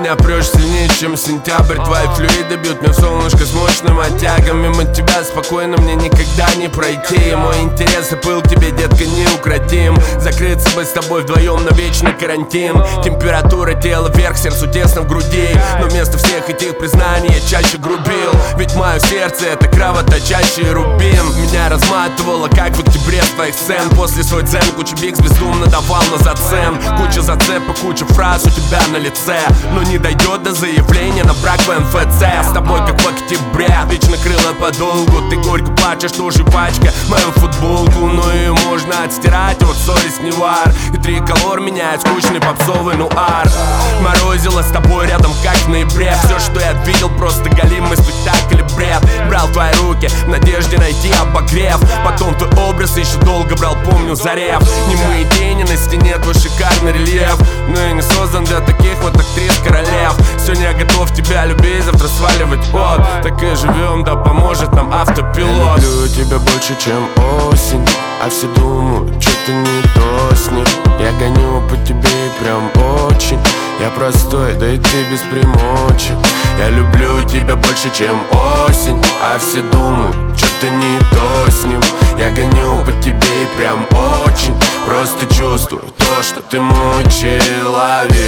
меня прешь сильнее, чем сентябрь. Твои флюиды бьют мне в солнышко с мощным оттягом. Мимо тебя спокойно мне никогда не пройти. Мой интерес и пыл к тебе, детка, неукротим. Закрыться бы с тобой вдвоем на вечный карантин. Температура тела вверх, сердцу тесно в груди. Но вместо всех этих признаний я чаще грубил. Ведь мое сердце — это кровоточащий рубин. Меня разматывало, как в октябре с твоих сцен. После свой дзен куча бикс бездумно давал на зацен. Куча зацепок, куча фраз у тебя на лице. Но не дойдет до заявления на брак в МФЦ. С тобой как в октябре, вечно крыло подолгу. Ты горько плачешь, тоже пачка мою футболку. Но ее можно отстирать, вот совесть не вар. И триколор меняет скучный попсовый нуар. Морозило с тобой рядом, как в ноябре. Все, что я видел, просто галимый спектакль и бред. Брал твои руки в надежде найти обогрев. Потом твой образ еще долго брал, помню, зарев. Немые тени на стене, твой шикарный рельеф. Но я не создан для таких вот актрис королев. Сегодня я готов тебя любить, завтра сваливать от. Так и живем, да поможет нам автопилот. Я люблю тебя больше, чем осень. А все думают, что-то не то с ним. Я гоню по тебе прям очень. Я простой, да и ты без примочек. Я люблю тебя больше, чем осень. А все думают, что-то не то с ним. Я гоню по тебе прям очень. Просто чувствую то, что ты мой человек.